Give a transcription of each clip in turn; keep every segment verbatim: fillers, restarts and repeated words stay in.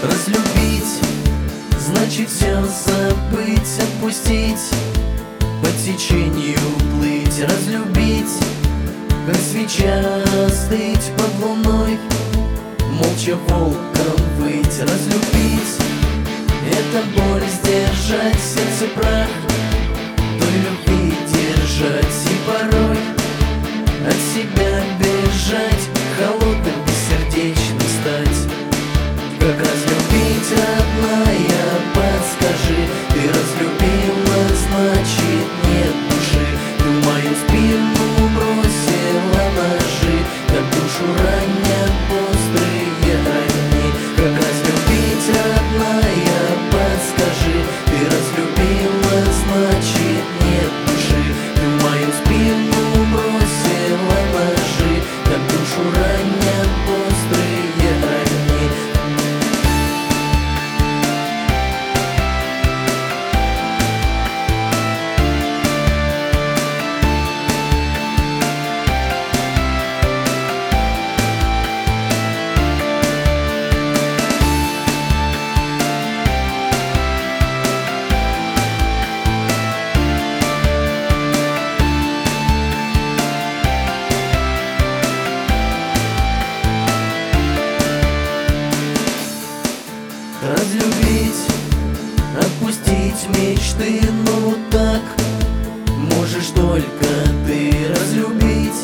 Разлюбить значит все забыть, отпустить, по течению плыть. Разлюбить, как свеча остыть под луной, молча волком выть. Разлюбить — это боль сдержать, сердце прах той любви держать. И порой от себя бежать, холодным, бессердечным стать. Как разлюбить, родная, подскажи? Ты разлюбила, значит нет души. Ты в мою спину бросила ножи, как душу ранят острые огни. Как разлюбить, родная, подскажи? Ты разлюбила, значит нет души. Ты в мою спину бросила ножи, как душу ранят острые огни. Разлюбить, отпустить мечты, ну так можешь только ты. Разлюбить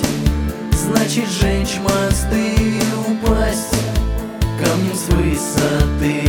значит сжечь мосты, упасть камнем с высоты.